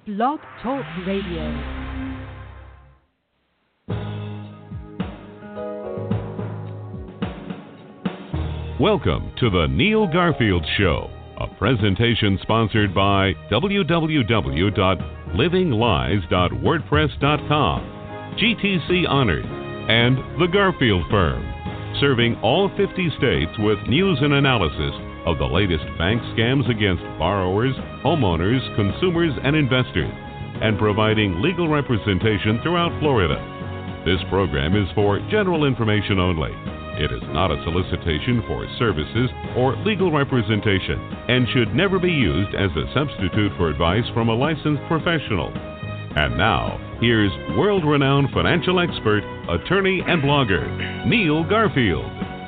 Blog Talk Radio. Welcome to the Neil Garfield Show, a presentation sponsored by www.livinglies.wordpress.com, GTC Honored, and The Garfield Firm, serving all 50 states with news and analysis of the latest bank scams against borrowers, homeowners, consumers, and investors, and providing legal representation throughout Florida. This program is for general information only. It is not a solicitation for services or legal representation and should never be used as a substitute for advice from a licensed professional. And now, here's world-renowned financial expert, attorney, and blogger, Neil Garfield.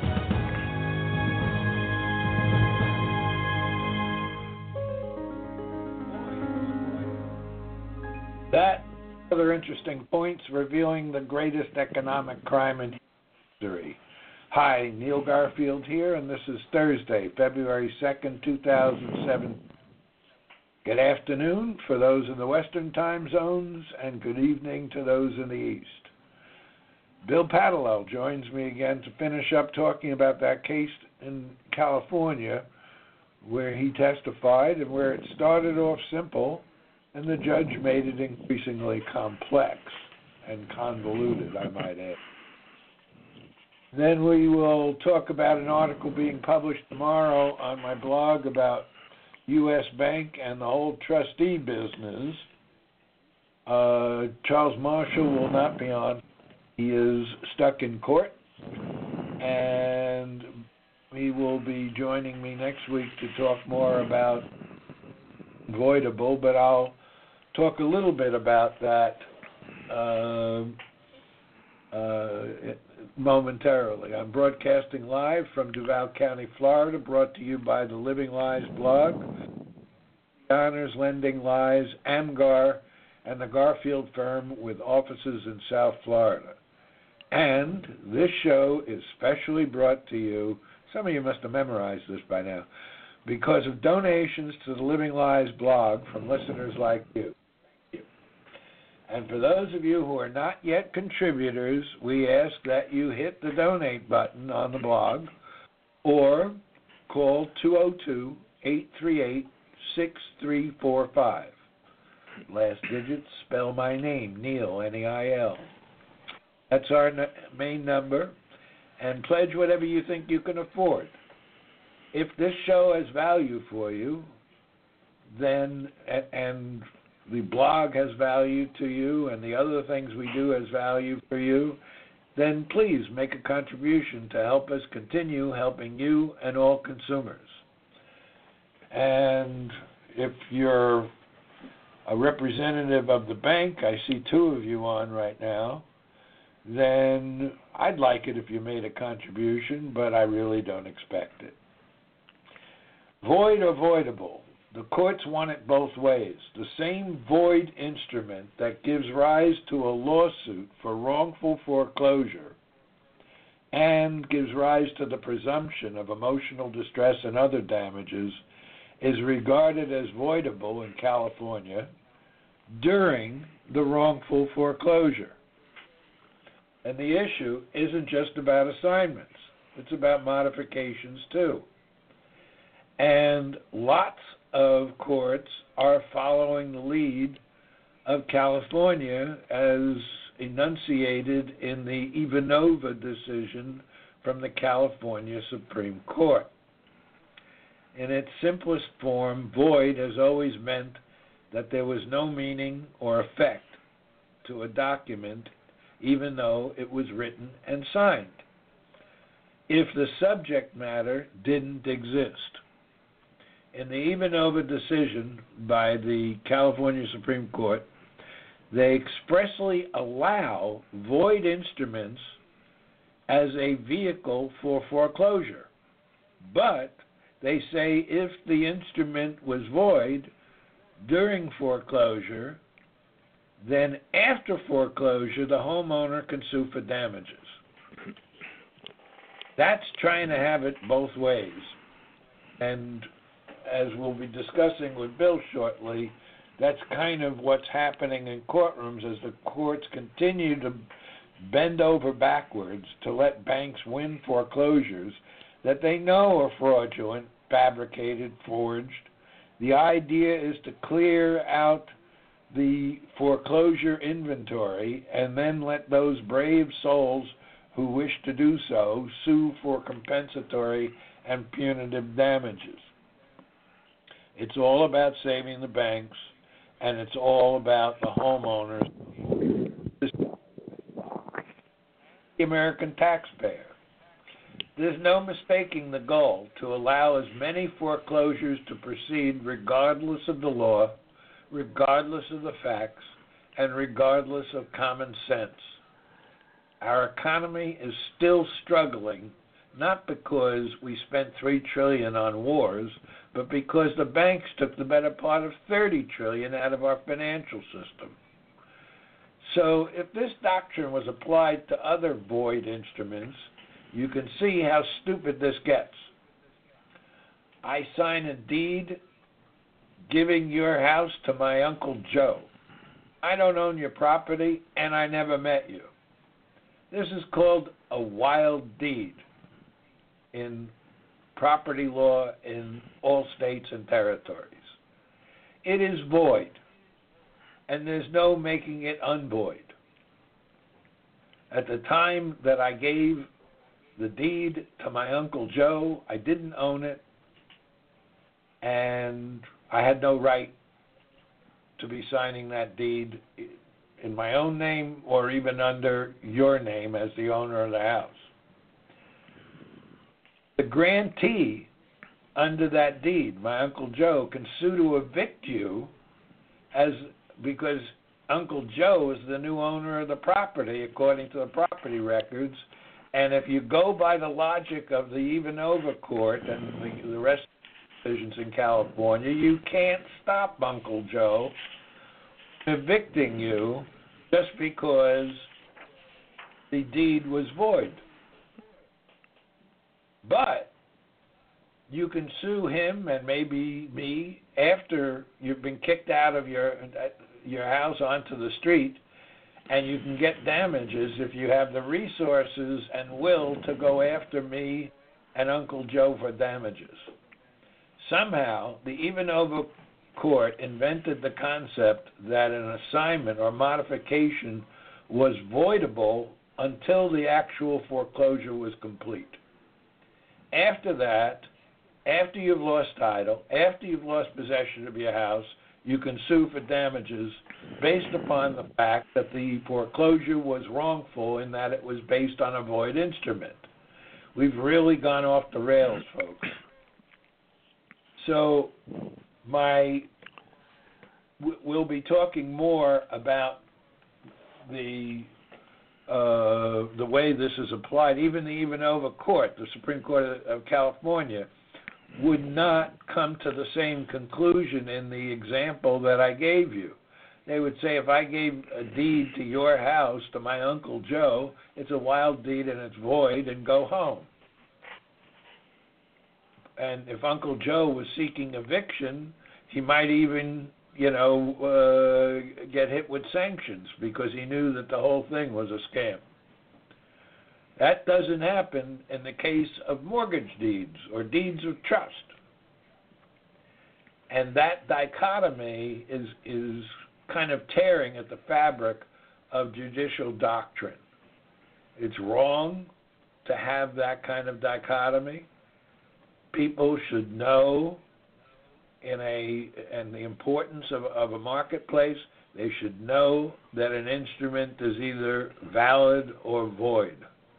That other interesting points revealing the greatest economic crime in history. Hi, Neil Garfield here, and this is Thursday, February 2nd, 2007. Good afternoon for those in the Western time zones, and good evening to those in the East. Bill Paddell joins me again to finish up talking about that case in California where he testified and where it started off simple and the judge made it increasingly complex and convoluted, I might add. Then we will talk about an article being published tomorrow on my blog about U.S. Bank and the whole trustee business. Charles Marshall will not be on. He is stuck in court, and he will be joining me next week to talk more about voidable, but I'll talk a little bit about that momentarily. I'm broadcasting live from Duval County, Florida, brought to you by the Living Lies blog, Honors, Lending Lies, AMGAR, and the Garfield Firm with offices in South Florida. And this show is specially brought to you, some of you must have memorized this by now, because of donations to the Living Lies blog from listeners like you. And for those of you who are not yet contributors, we ask that you hit the donate button on the blog or call 202-838-6345. Last digits spell my name, Neil, N-E-I-L. That's our main number. And pledge whatever you think you can afford. If this show has value for you, then, and the blog has value to you, and the other things we do has value for you, then please make a contribution to help us continue helping you and all consumers. And if you're a representative of the bank, I see two of you on right now, then I'd like it if you made a contribution, but I really don't expect it. Void or voidable? The courts want it both ways. The same void instrument that gives rise to a lawsuit for wrongful foreclosure and gives rise to the presumption of emotional distress and other damages is regarded as voidable in California during the wrongful foreclosure. And the issue isn't just about assignments. It's about modifications too. And lots of courts are following the lead of California as enunciated in the Ivanova decision from the California Supreme Court. In its simplest form, void has always meant that there was no meaning or effect to a document even though it was written and signed, if the subject matter didn't exist. In the Ivanova decision by the California Supreme Court, they expressly allow void instruments as a vehicle for foreclosure. But they say if the instrument was void during foreclosure, then after foreclosure, the homeowner can sue for damages. That's trying to have it both ways. And as we'll be discussing with Bill shortly, That's kind of what's happening in courtrooms as the courts continue to bend over backwards to let banks win foreclosures that they know are fraudulent, fabricated, forged. The idea is to clear out the foreclosure inventory and then let those brave souls who wish to do so sue for compensatory and punitive damages. It's all about saving the banks, and it's all about the homeowners, the American taxpayer. There's no mistaking the goal to allow as many foreclosures to proceed regardless of the law, regardless of the facts, and regardless of common sense. Our economy is still struggling, not because we spent $3 trillion on wars, but because the banks took the better part of $30 trillion out of our financial system. So if this doctrine was applied to other void instruments, you can see how stupid this gets. I sign a deed giving your house to my Uncle Joe. I don't own your property, and I never met you. This is called a wild deed in property law in all states and territories. It is void, and there's no making it unvoid. At the time that I gave the deed to my Uncle Joe, I didn't own it, and I had no right to be signing that deed in my own name or even under your name as the owner of the house. The grantee under that deed, my Uncle Joe, can sue to evict you because Uncle Joe is the new owner of the property according to the property records. And if you go by the logic of the Ivanova Court and the rest of the decisions in California, you can't stop Uncle Joe evicting you just because the deed was void. But you can sue him and maybe me after you've been kicked out of your house onto the street, and you can get damages if you have the resources and will to go after me and Uncle Joe for damages. Somehow, the Ivanova Court invented the concept that an assignment or modification was voidable until the actual foreclosure was complete. After that, after you've lost title, after you've lost possession of your house, you can sue for damages based upon the fact that the foreclosure was wrongful in that it was based on a void instrument. We've really gone off the rails, folks. So we'll be talking more about the way this is applied. Even the Ivanova Court, the Supreme Court of California, would not come to the same conclusion in the example that I gave you. They would say if I gave a deed to your house to my Uncle Joe, it's a wild deed and it's void, and go home. And if Uncle Joe was seeking eviction, he might even, get hit with sanctions because he knew that the whole thing was a scam. That doesn't happen in the case of mortgage deeds or deeds of trust. And that dichotomy is kind of tearing at the fabric of judicial doctrine. It's wrong to have that kind of dichotomy. People should know and the importance of a marketplace. They should know that an instrument is either valid or void.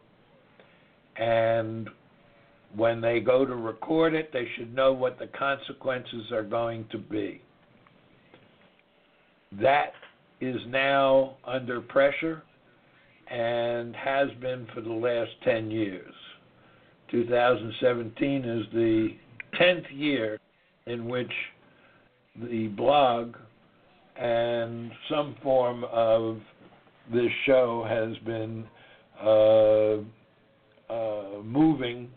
And when they go to record it, they should know what the consequences are going to be. That is now under pressure and has been for the last 10 years. 2017 is the 10th year in which the blog and some form of this show has been moving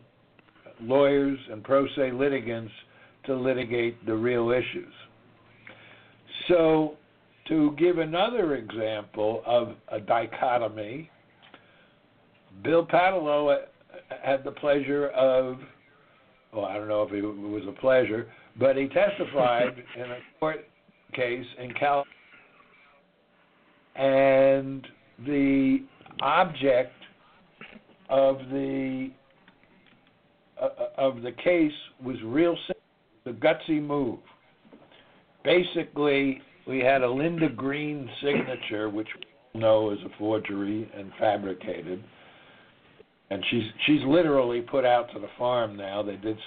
lawyers and pro se litigants to litigate the real issues. So, to give another example of a dichotomy, Bill Paatalo had the pleasure of, well, I don't know if it was a pleasure, but he testified in a court case in California, and the object of the case was real simple, the gutsy move. Basically, we had a Linda Green signature, which we know is a forgery and fabricated, and she's literally put out to the farm now. They did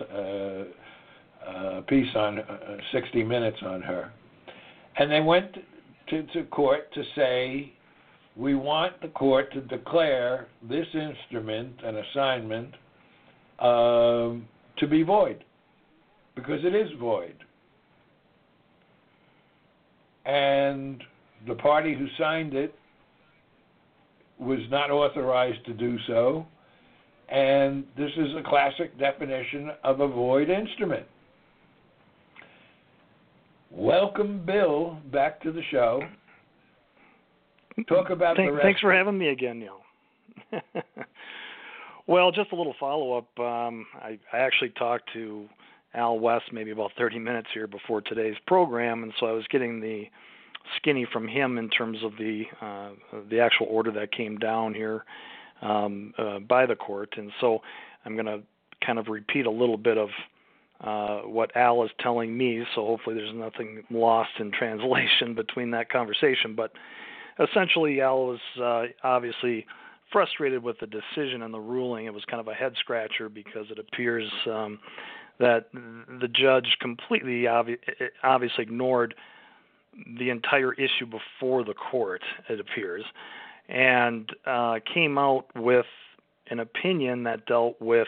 a piece on 60 Minutes on her, and they went to court to say, we want the court to declare this instrument, an assignment, to be void, because it is void. And the party who signed it was not authorized to do so, and this is a classic definition of a void instrument. Welcome, Bill, back to the show. Talk about the rest. Thanks for having me again, Neil. Well, just a little follow-up. I actually talked to Al West maybe about 30 minutes here before today's program, and so I was getting the skinny from him in terms of the actual order that came down here by the court. And so I'm going to kind of repeat a little bit of what Al is telling me, so hopefully there's nothing lost in translation between that conversation. But essentially, Al was obviously frustrated with the decision and the ruling. It was kind of a head-scratcher because it appears that the judge completely obviously ignored the entire issue before the court, it appears, and came out with an opinion that dealt with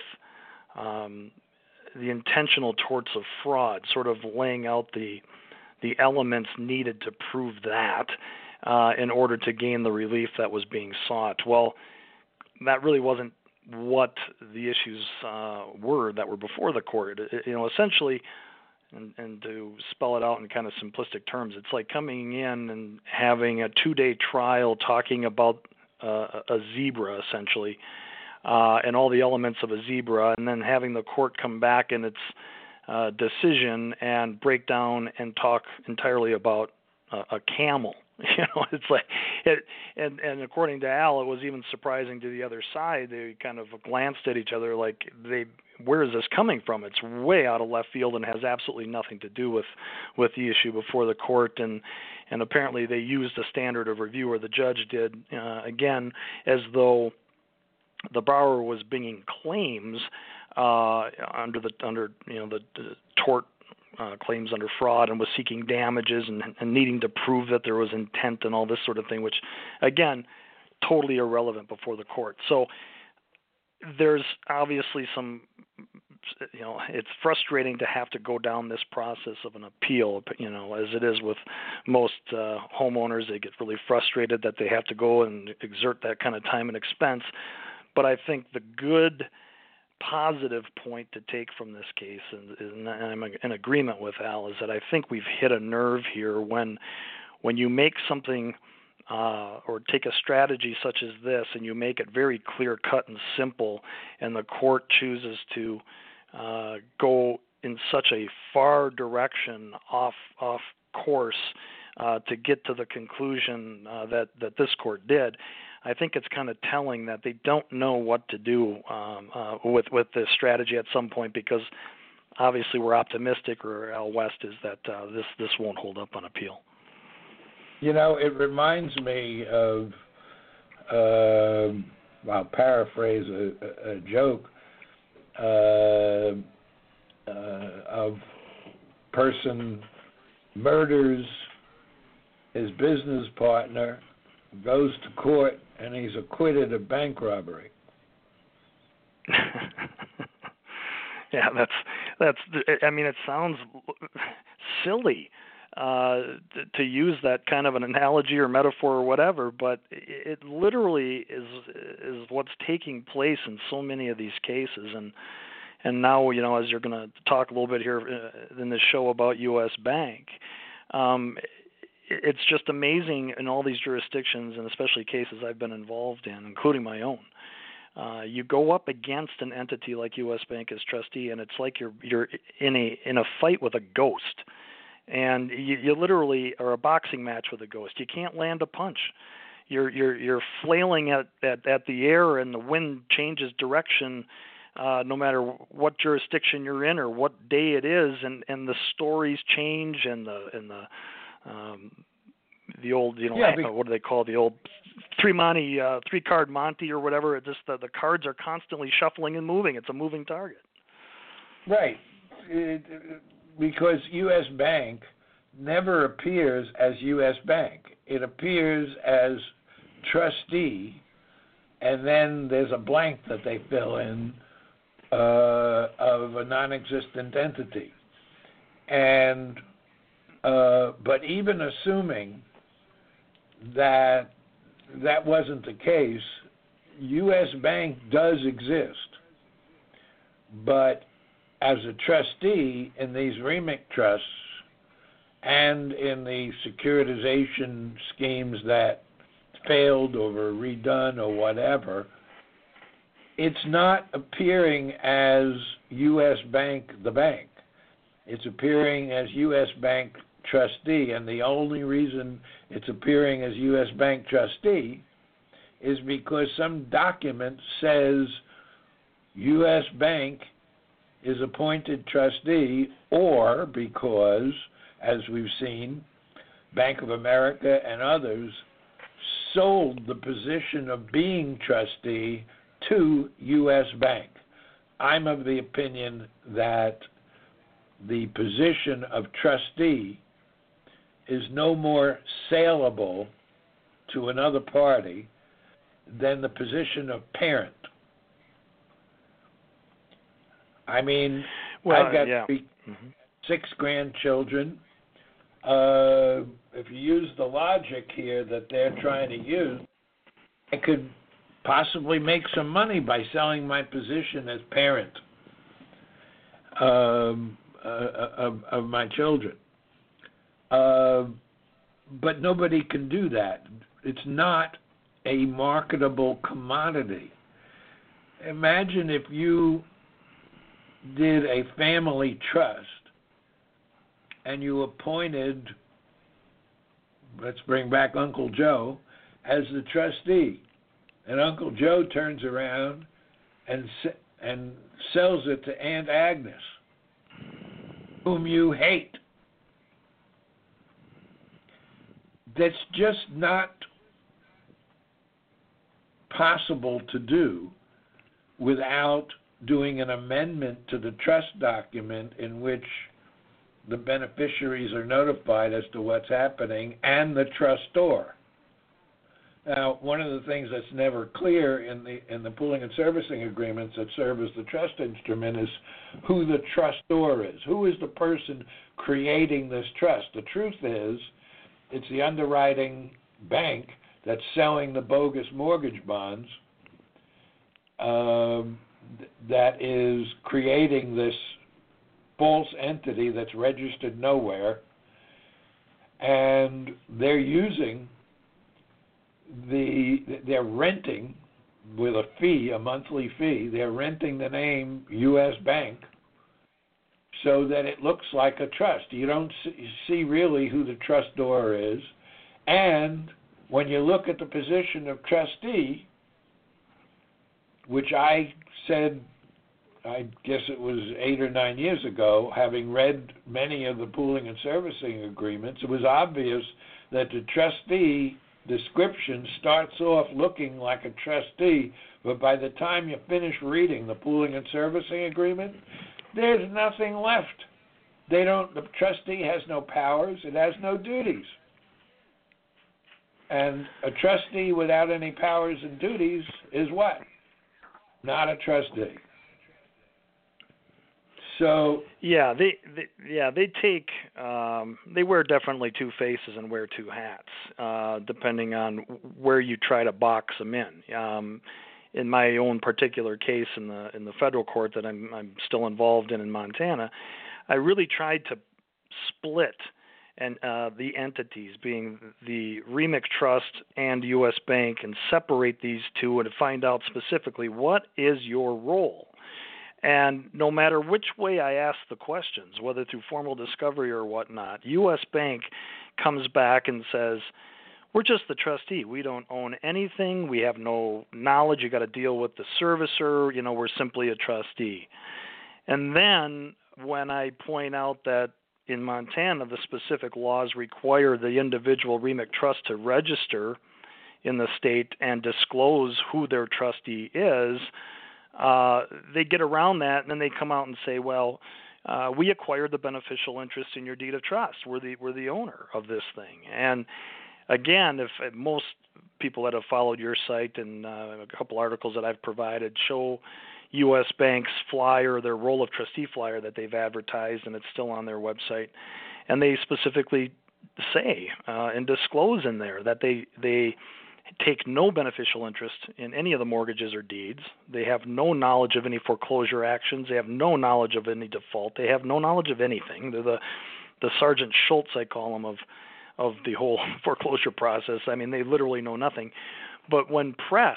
the intentional torts of fraud, sort of laying out the elements needed to prove that in order to gain the relief that was being sought. Well, that really wasn't what the issues were that were before the court. Essentially, and to spell it out in kind of simplistic terms, it's like coming in and having a 2-day trial talking about a zebra, essentially, and all the elements of a zebra, and then having the court come back in its decision and break down and talk entirely about a camel. It's like it, and according to Al, it was even surprising to the other side. They kind of glanced at each other like, where is this coming from? It's way out of left field and has absolutely nothing to do with the issue before the court. And apparently they used a standard of review, or the judge did, again, as though the borrower was bringing claims under the tort claims under fraud, and was seeking damages and needing to prove that there was intent and all this sort of thing, which, again, totally irrelevant before the court. So there's obviously some, it's frustrating to have to go down this process of an appeal, as it is with most homeowners. They get really frustrated that they have to go and exert that kind of time and expense. But I think the good positive point to take from this case, and I'm in agreement with Al, is that I think we've hit a nerve here when you make something or take a strategy such as this and you make it very clear cut and simple, and the court chooses to go in such a far direction off course to get to the conclusion that this court did. I think it's kind of telling that they don't know what to do with this strategy at some point, because obviously we're optimistic, or Al West is, that this won't hold up on appeal. It reminds me of, I'll paraphrase a joke, of person murders his business partner, goes to court, and he's acquitted of bank robbery. Yeah, that's. I mean, it sounds silly to use that kind of an analogy or metaphor or whatever, but it literally is what's taking place in so many of these cases. And now, as you're going to talk a little bit here in this show about U.S. Bank, it's just amazing in all these jurisdictions, and especially cases I've been involved in, including my own. You go up against an entity like U.S. Bank as trustee, and it's like you're in a fight with a ghost, and you literally are a boxing match with a ghost. You can't land a punch. You're flailing at the air, and the wind changes direction. No matter what jurisdiction you're in or what day it is, and the stories change, and the old, what do they call the old three card Monte or whatever? It just the cards are constantly shuffling and moving. It's a moving target. Right, because U.S. Bank never appears as U.S. Bank. It appears as trustee, and then there's a blank that they fill in of a non-existent entity. And but even assuming that wasn't the case, U.S. Bank does exist. But as a trustee in these REMIC trusts and in the securitization schemes that failed or were redone or whatever, it's not appearing as U.S. Bank, the bank. It's appearing as U.S. Bank trustee, and the only reason it's appearing as U.S. Bank trustee is because some document says U.S. Bank is appointed trustee, or because, as we've seen, Bank of America and others sold the position of being trustee to U.S. Bank. I'm of the opinion that the position of trustee is no more saleable to another party than the position of parent. I mean, I've got six grandchildren. If you use the logic here that they're trying to use, I could possibly make some money by selling my position as parent of my children. But nobody can do that. It's not a marketable commodity. Imagine if you did a family trust and you appointed, let's bring back Uncle Joe, as the trustee. And Uncle Joe turns around and sells it to Aunt Agnes, whom you hate. That's just not possible to do without doing an amendment to the trust document in which the beneficiaries are notified as to what's happening and the trustor. Now, one of the things that's never clear in the pooling and servicing agreements that serve as the trust instrument is who the trustor is. Who is the person creating this trust? The truth is, it's the underwriting bank that's selling the bogus mortgage bonds that is creating this false entity that's registered nowhere, and they're using they're renting with a fee, a monthly fee, they're renting the name U.S. Bank so that it looks like a trust. You don't see really who the trustor is, and when you look at the position of trustee, which I said, I guess it was 8 or 9 years ago, having read many of the pooling and servicing agreements, it was obvious that the trustee description starts off looking like a trustee, but by the time you finish reading the pooling and servicing agreement, there's nothing left. The trustee has no powers, it has no duties. And a trustee without any powers and duties is what? Not a trustee. So they take they wear definitely two faces and wear two hats, depending on where you try to box them in. In my own particular case in the federal court that I'm still involved in Montana, I really tried to split and the entities being the REMIC Trust and U.S. Bank, and separate these two and find out specifically what is your role. And no matter which way I ask the questions, whether through formal discovery or whatnot, U.S. Bank comes back and says, we're just the trustee. We don't own anything. We have no knowledge. You got to deal with the servicer. We're simply a trustee. And then when I point out that in Montana, the specific laws require the individual REMIC Trust to register in the state and disclose who their trustee is, they get around that, and then they come out and say, well, we acquired the beneficial interest in your deed of trust. We're the owner of this thing. And again, if most people that have followed your site and a couple articles that I've provided show U.S. Bank's flyer, their role of trustee flyer that they've advertised, and it's still on their website, and they specifically say and disclose in there that they take no beneficial interest in any of the mortgages or deeds. They have no knowledge of any foreclosure actions. They have no knowledge of any default. They have no knowledge of anything. They're the Sergeant Schultz, I call them, of the whole foreclosure process. I mean, they literally know nothing. But when pressed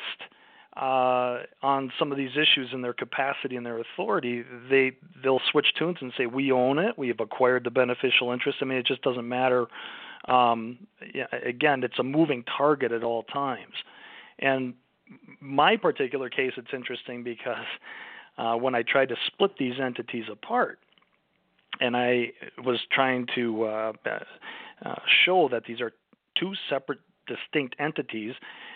on some of these issues in their capacity and their authority, they'll switch tunes and say, we own it. We have acquired the beneficial interest. I mean, it just doesn't matter. Again, it's a moving target at all times. And my particular case, it's interesting because when I tried to split these entities apart, and I was trying to show that these are two separate, distinct entities,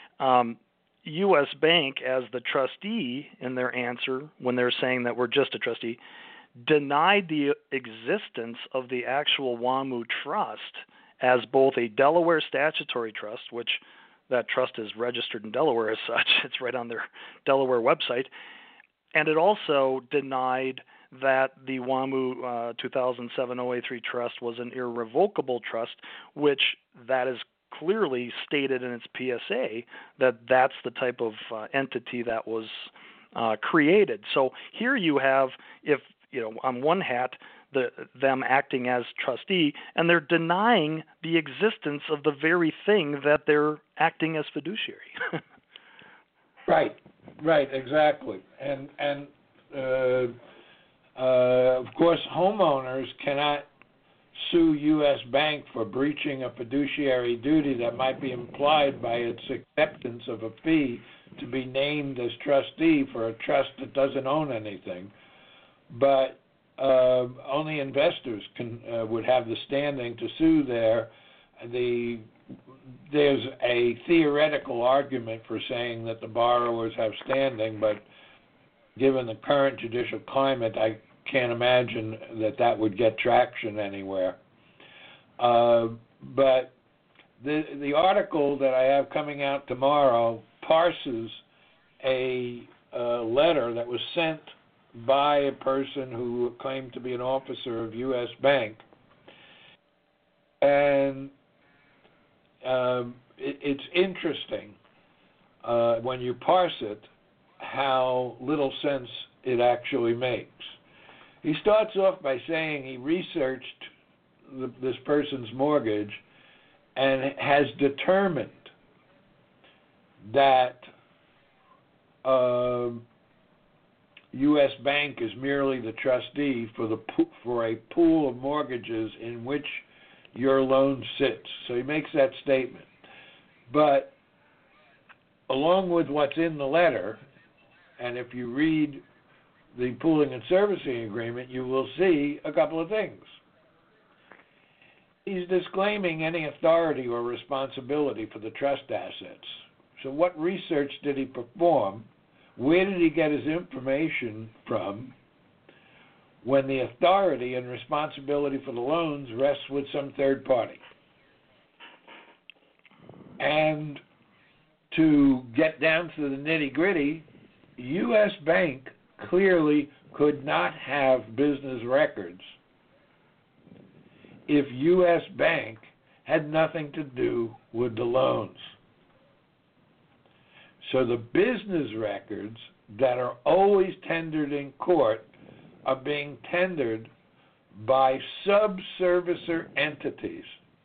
U.S. Bank, as the trustee in their answer, when they're saying that we're just a trustee, denied the existence of the actual WAMU Trust as both a Delaware statutory trust, which that trust is registered in Delaware as such. It's right on their Delaware website. And it also denied that the WAMU 2007 OA3 trust was an irrevocable trust, which that is clearly stated in its PSA that that's the type of entity that was created. So here you have, if on one hat, them acting as trustee, and they're denying the existence of the very thing that they're acting as fiduciary. Right, exactly. And of course, homeowners cannot sue U.S. Bank for breaching a fiduciary duty that might be implied by its acceptance of a fee to be named as trustee for a trust that doesn't own anything. But only investors would have the standing to sue there. There's a theoretical argument for saying that the borrowers have standing, but given the current judicial climate, I can't imagine that would get traction anywhere. But the article that I have coming out tomorrow parses a letter that was sent by a person who claimed to be an officer of U.S. Bank. And it's interesting when you parse it how little sense it actually makes. He starts off by saying he researched this person's mortgage and has determined that U.S. Bank is merely the trustee for a pool of mortgages in which your loan sits. So he makes that statement. But along with what's in the letter, and if you read the pooling and servicing agreement, you will see a couple of things. He's disclaiming any authority or responsibility for the trust assets. So what research did he perform? Where did he get his information from when the authority and responsibility for the loans rests with some third party? And to get down to the nitty-gritty, U.S. Bank clearly could not have business records if U.S. Bank had nothing to do with the loans. So the business records that are always tendered in court are being tendered by sub-servicer entities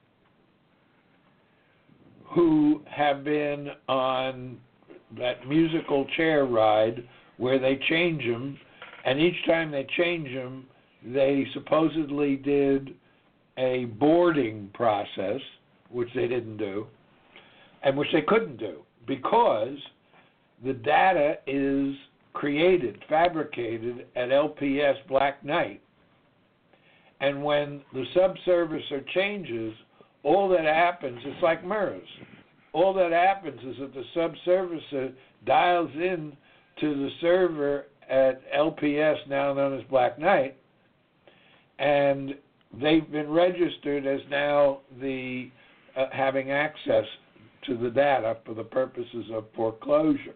who have been on that musical chair ride where they change them, and each time they change them, they supposedly did a boarding process, which they didn't do, and which they couldn't do, because the data is created, fabricated at LPS Black Knight. And when the sub-servicer changes, all that happens, it's like MERS. All that happens is that the sub-servicer dials in to the server at LPS, now known as Black Knight, and they've been registered as now the having access to the data for the purposes of foreclosure.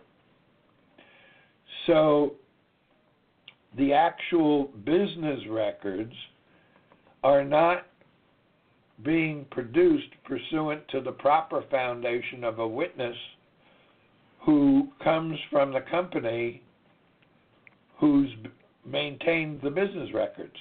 So the actual business records are not being produced pursuant to the proper foundation of a witness who comes from the company who's maintained the business records.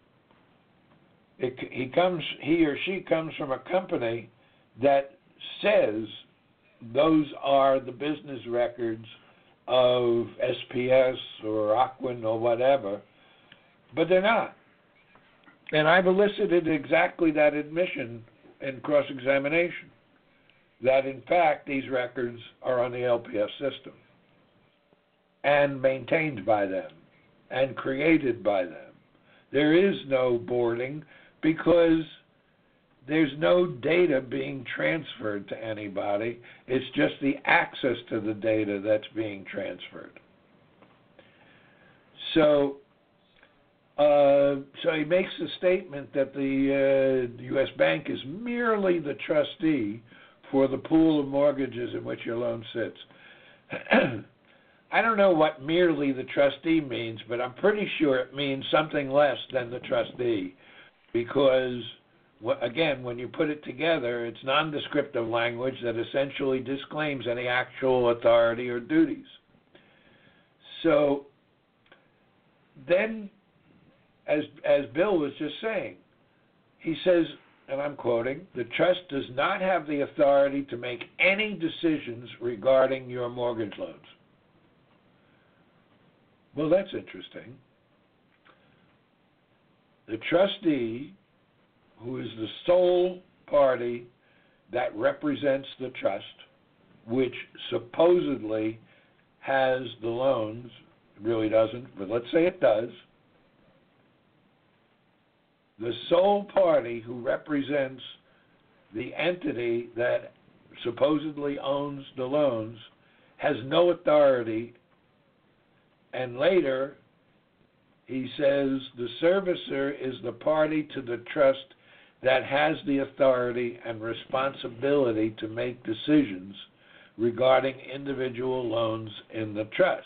He or she comes from a company that says those are the business records of SPS or Ocwen or whatever, but they're not. And I've elicited exactly that admission in cross-examination, that in fact these records are on the LPS system and maintained by them and created by them. There is no boarding because there's no data being transferred to anybody. It's just the access to the data that's being transferred. So he makes the statement that the U.S. Bank is merely the trustee for the pool of mortgages in which your loan sits. I don't know what merely the trustee means, but I'm pretty sure it means something less than the trustee, because, again, when you put it together, it's non-descriptive language that essentially disclaims any actual authority or duties. So then, as Bill was just saying, he says, and I'm quoting, "The trust does not have the authority to make any decisions regarding your mortgage loans." Well, that's interesting. The trustee, who is the sole party that represents the trust, which supposedly has the loans, it really doesn't, but let's say it does, the sole party who represents the entity that supposedly owns the loans has no authority, and later he says the servicer is the party to the trust that has the authority and responsibility to make decisions regarding individual loans in the trust.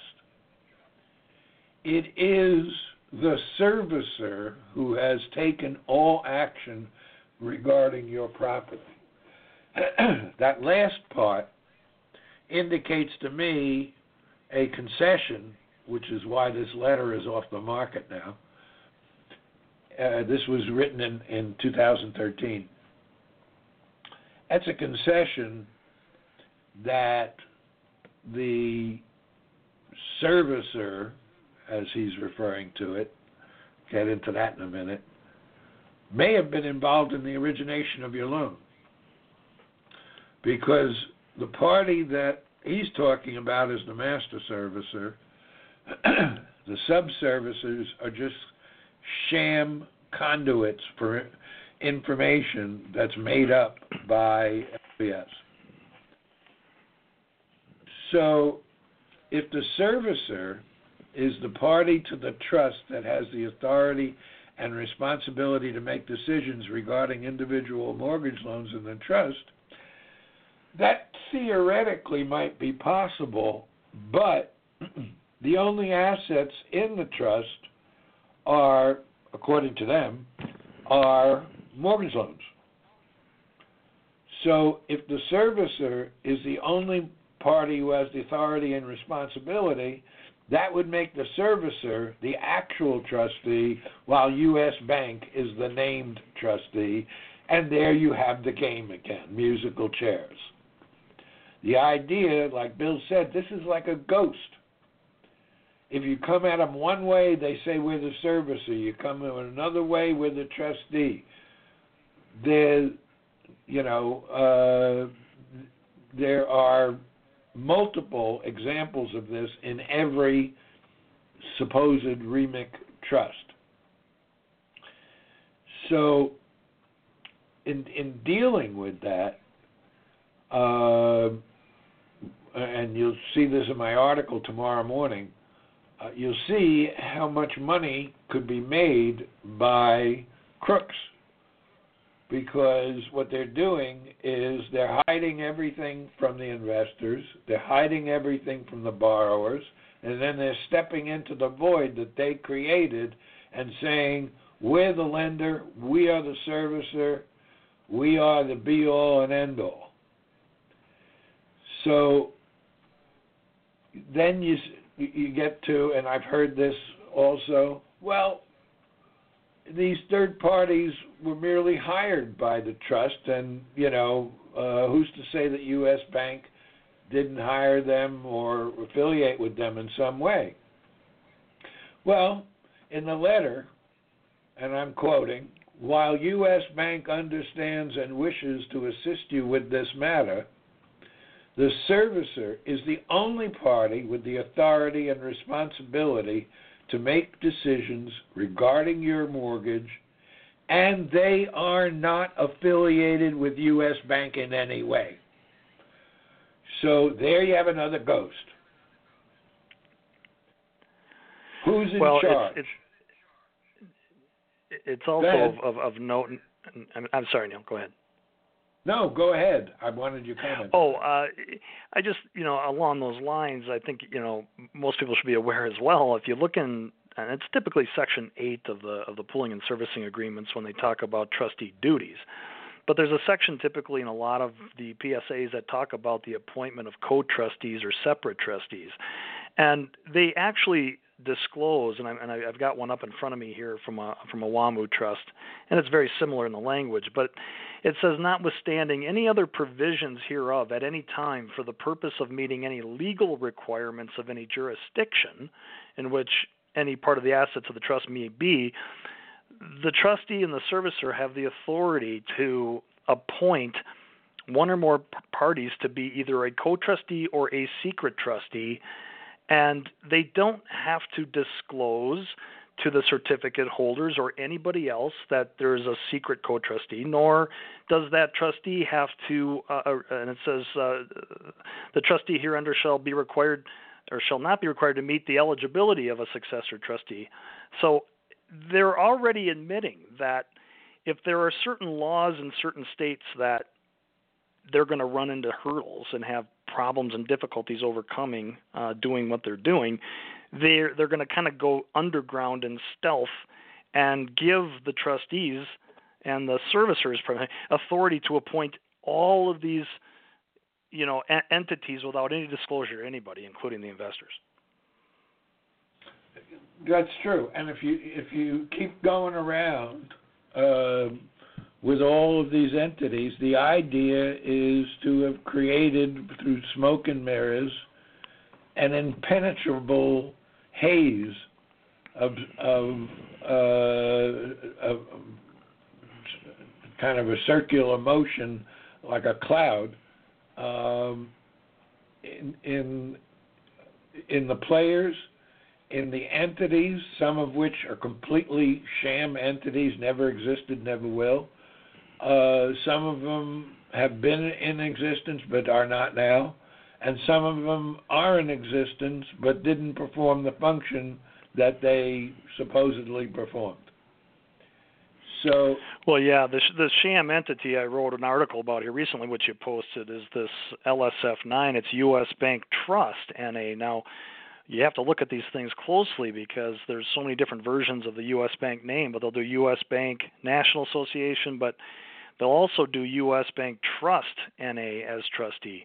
It is the servicer who has taken all action regarding your property. That last part indicates to me a concession, which is why this letter is off the market now. This was written in 2013. That's a concession that the servicer, as he's referring to it, get into that in a minute, may have been involved in the origination of your loan. Because the party that he's talking about is the master servicer. The sub-servicers are just sham conduits for information that's made up by LPS. So if the servicer is the party to the trust that has the authority and responsibility to make decisions regarding individual mortgage loans in the trust, that theoretically might be possible, but the only assets in the trust are, according to them, are mortgage loans. So if the servicer is the only party who has the authority and responsibility, That would make the servicer the actual trustee, while U.S. Bank is the named trustee, and there you have the game again, musical chairs. The idea, like Bill said, this is like a ghost. If you come at them one way, they say we're the servicer. You come in another way, we're the trustee. There are multiple examples of this in every supposed REMIC trust. So, in dealing with that, and you'll see this in my article tomorrow morning, you'll see how much money could be made by crooks. Because what they're doing is they're hiding everything from the investors, they're hiding everything from the borrowers, and then they're stepping into the void that they created and saying, we're the lender, we are the servicer, we are the be-all and end-all. So then you get to, and I've heard this also, well, these third parties were merely hired by the trust, and, who's to say that U.S. Bank didn't hire them or affiliate with them in some way? Well, in the letter, and I'm quoting, while U.S. Bank understands and wishes to assist you with this matter, the servicer is the only party with the authority and responsibility to make decisions regarding your mortgage, and they are not affiliated with U.S. Bank in any way. So there you have another ghost. Who's in charge? It's also of note. I'm sorry, Neil. Go ahead. No, go ahead. I wanted your comment. I just, along those lines, I think, most people should be aware as well. If you look in, and it's typically Section 8 of the pooling and servicing agreements when they talk about trustee duties. But there's a section typically in a lot of the PSAs that talk about the appointment of co-trustees or separate trustees. And they actually disclose, and I've got one up in front of me here from a WAMU trust, and it's very similar in the language, but it says, notwithstanding any other provisions hereof at any time for the purpose of meeting any legal requirements of any jurisdiction in which any part of the assets of the trust may be, the trustee and the servicer have the authority to appoint one or more parties to be either a co-trustee or a secret trustee, and they don't have to disclose to the certificate holders or anybody else that there is a secret co-trustee, nor does that trustee have to, and it says, the trustee hereunder shall be required or shall not be required to meet the eligibility of a successor trustee. So they're already admitting that if there are certain laws in certain states that they're going to run into hurdles and have problems and difficulties overcoming doing what they're doing, they're going to kind of go underground in stealth and give the trustees and the servicers authority to appoint all of these, entities without any disclosure to anybody, including the investors. That's true. And if you keep going around with all of these entities, the idea is to have created, through smoke and mirrors, an impenetrable haze of kind of a circular motion, like a cloud, in the players, in the entities, some of which are completely sham entities, never existed, never will. Some of them have been in existence but are not now, and some of them are in existence but didn't perform the function that they supposedly performed. So, well, yeah, the sham entity I wrote an article about here recently, which you posted, is this LSF9. It's U.S. Bank Trust, NA. Now, you have to look at these things closely because there's so many different versions of the U.S. Bank name, but they'll do U.S. Bank National Association, but they'll also do U.S. Bank Trust, NA, as trustee.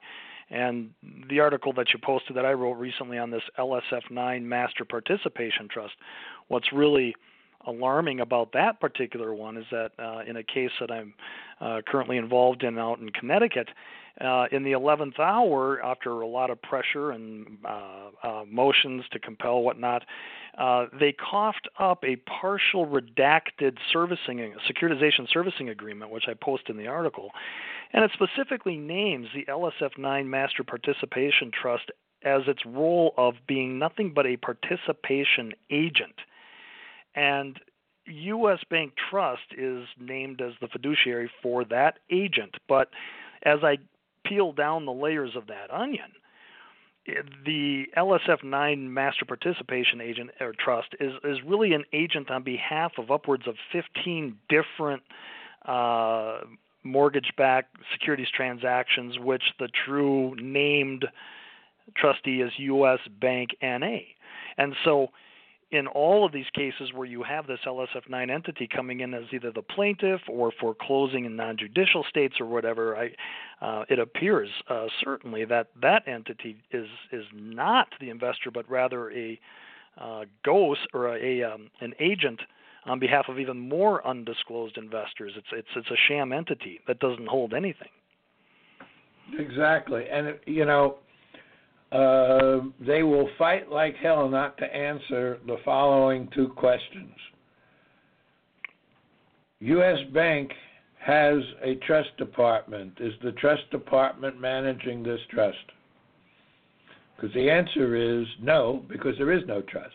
And the article that you posted that I wrote recently on this LSF9 Master Participation Trust, what's really alarming about that particular one is that in a case that I'm currently involved in out in Connecticut, in the 11th hour, after a lot of pressure and motions to compel whatnot, they coughed up a partial redacted securitization servicing agreement, which I post in the article, and it specifically names the LSF9 Master Participation Trust as its role of being nothing but a participation agent. And U.S. Bank Trust is named as the fiduciary for that agent. But as I peel down the layers of that onion, the LSF9 Master Participation Agent or Trust is really an agent on behalf of upwards of 15 different mortgage-backed securities transactions, which the true named trustee is U.S. Bank N.A. And so in all of these cases where you have this LSF9 entity coming in as either the plaintiff or foreclosing in non-judicial states or whatever, it appears certainly that that entity is not the investor, but rather a ghost or an agent on behalf of even more undisclosed investors. It's a sham entity that doesn't hold anything. Exactly, and they will fight like hell not to answer the following two questions. U.S. Bank has a trust department. Is the trust department managing this trust? Because the answer is no, because there is no trust.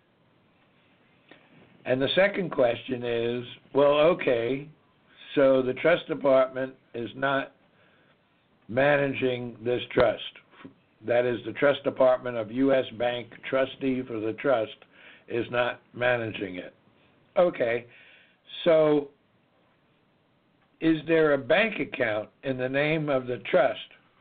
And the second question is, well, okay, so the trust department is not managing this trust. That is, the trust department of U.S. Bank, trustee for the trust, is not managing it. Okay, so is there a bank account in the name of the trust?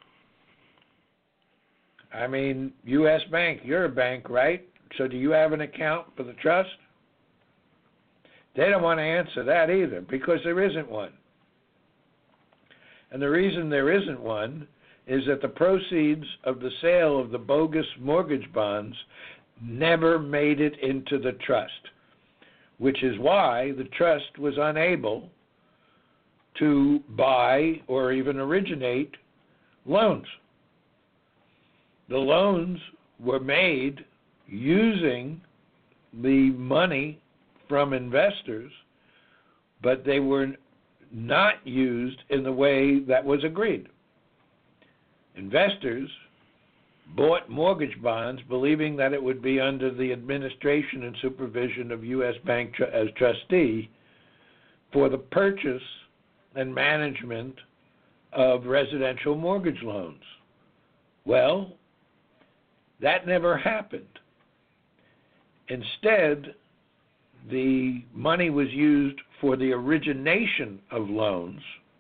I mean, U.S. Bank, you're a bank, right? So do you have an account for the trust? They don't want to answer that either because there isn't one. And the reason there isn't one is that the proceeds of the sale of the bogus mortgage bonds never made it into the trust, which is why the trust was unable to buy or even originate loans. The loans were made using the money from investors, but they were not used in the way that was agreed. Investors bought mortgage bonds believing that it would be under the administration and supervision of U.S. Bank as trustee for the purchase and management of residential mortgage loans. Well, that never happened. Instead, the money was used for the origination of loans,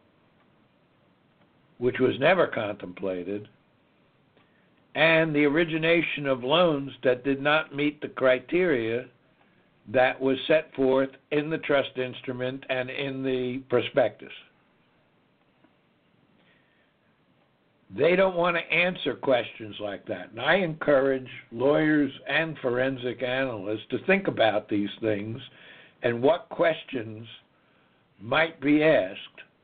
which was never contemplated, and the origination of loans that did not meet the criteria that was set forth in the trust instrument and in the prospectus. They don't want to answer questions like that. And I encourage lawyers and forensic analysts to think about these things and what questions might be asked,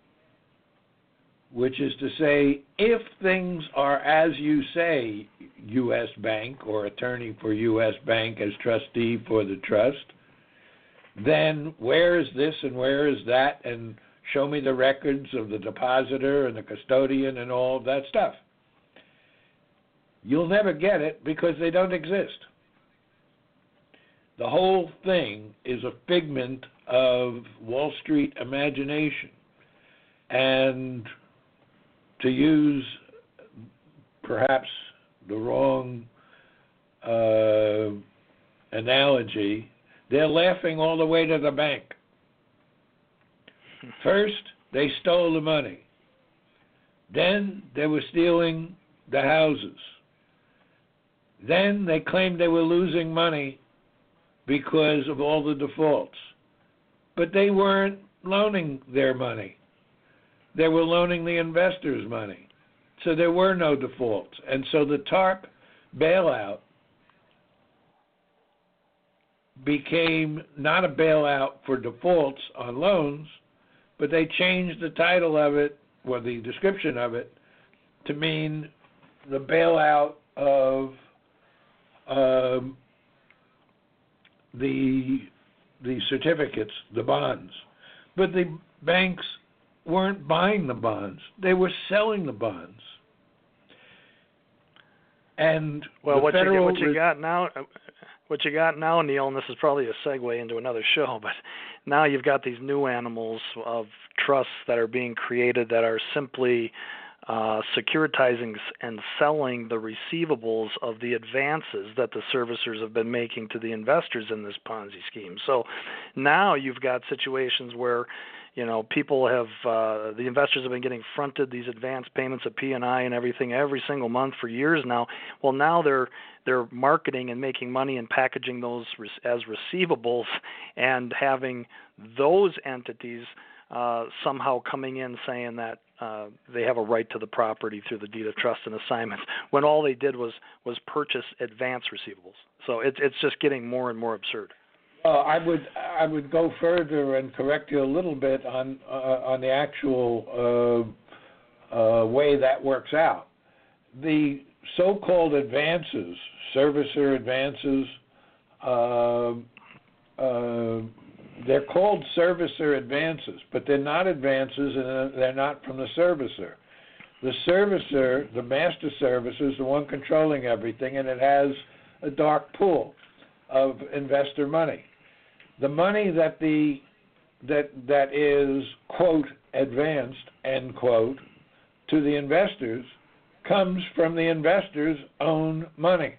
which is to say, if things are as you say, U.S. Bank or attorney for U.S. Bank as trustee for the trust, then where is this and where is that, and show me the records of the depositor and the custodian and all of that stuff. You'll never get it because they don't exist. The whole thing is a figment of Wall Street imagination. And to use perhaps the wrong analogy, they're laughing all the way to the bank. First, they stole the money. Then they were stealing the houses. Then they claimed they were losing money because of all the defaults. But they weren't loaning their money. They were loaning the investors' money. So there were no defaults. And so the TARP bailout became not a bailout for defaults on loans, but they changed the title of it, or the description of it, to mean the bailout of the certificates, the bonds. But the banks weren't buying the bonds. They were selling the bonds. And what you got now, Neil, and this is probably a segue into another show, but now you've got these new animals of trusts that are being created that are simply securitizing and selling the receivables of the advances that the servicers have been making to the investors in this Ponzi scheme. So now you've got situations where, people have, the investors have been getting fronted these advance payments of P&I and everything every single month for years now. Well, now they're marketing and making money and packaging those as receivables and having those entities somehow coming in saying that they have a right to the property through the deed of trust and assignments, when all they did was purchase advance receivables. So it's just getting more and more absurd. I would go further and correct you a little bit on the actual way that works out. The so-called advances, servicer advances, they're called servicer advances, but they're not advances and they're not from the servicer. The servicer, the master servicer, is the one controlling everything, and it has a dark pool of investor money. The money that is, quote, advanced, end quote, to the investors comes from the investors' own money.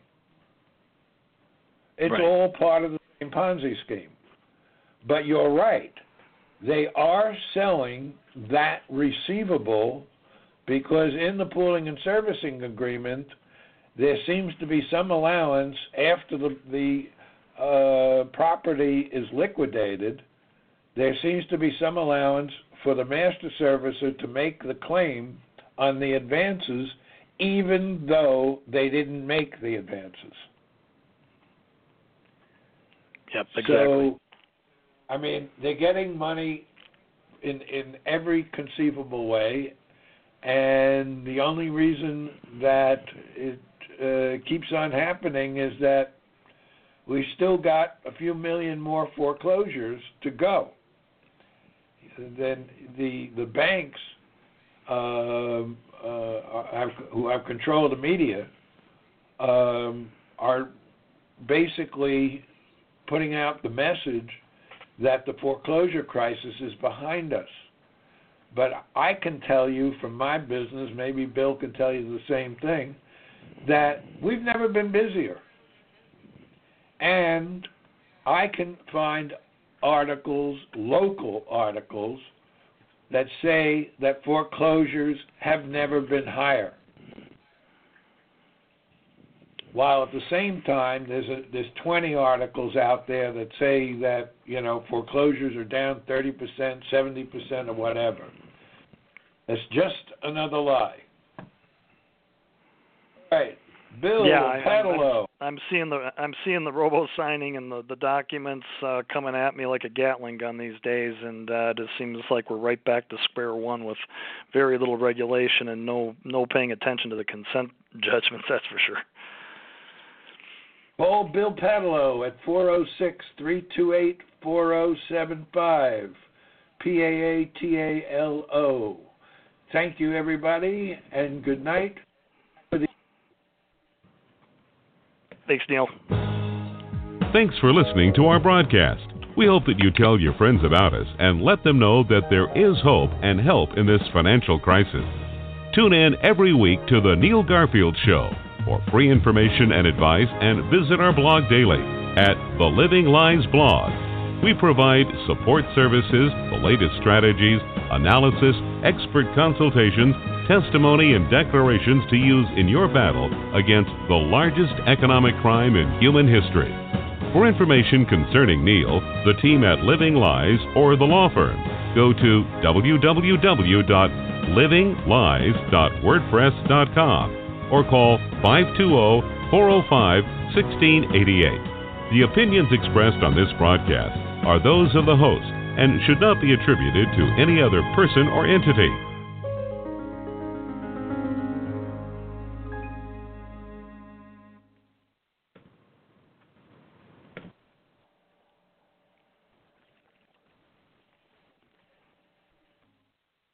It's right. all part of the same Ponzi scheme. But you're right. They are selling that receivable because in the pooling and servicing agreement, there seems to be some allowance after the property is liquidated. There seems to be some allowance for the master servicer to make the claim on the advances, even though they didn't make the advances. Yep, exactly. So, I mean, they're getting money in every conceivable way, and the only reason that it keeps on happening is that we still got a few million more foreclosures to go. Then the banks who have control of the media are basically putting out the message that the foreclosure crisis is behind us. But I can tell you from my business, maybe Bill can tell you the same thing, that we've never been busier. And I can find articles, local articles, that say that foreclosures have never been higher. While at the same time, there's 20 articles out there that say that, foreclosures are down 30%, 70%, or whatever. That's just another lie. All right, Bill Petallo. I'm seeing the robo signing and the documents coming at me like a Gatling gun these days, and it seems like we're right back to square one with very little regulation and no paying attention to the consent judgments. That's for sure. Call Bill Petallo at 406-328-4075, PAATALO. Thank you, everybody, and good night. Thanks, Neil. Thanks for listening to our broadcast. We hope that you tell your friends about us and let them know that there is hope and help in this financial crisis. Tune in every week to The Neil Garfield Show for free information and advice, and visit our blog daily at The Living Lies blog. We provide support services, the latest strategies, analysis, expert consultations, testimony, and declarations to use in your battle against the largest economic crime in human history. For information concerning Neil, the team at Living Lies, or the law firm, go to www.livinglies.com. livinglies.wordpress.com or call 520-405-1688. The opinions expressed on this broadcast are those of the host and should not be attributed to any other person or entity.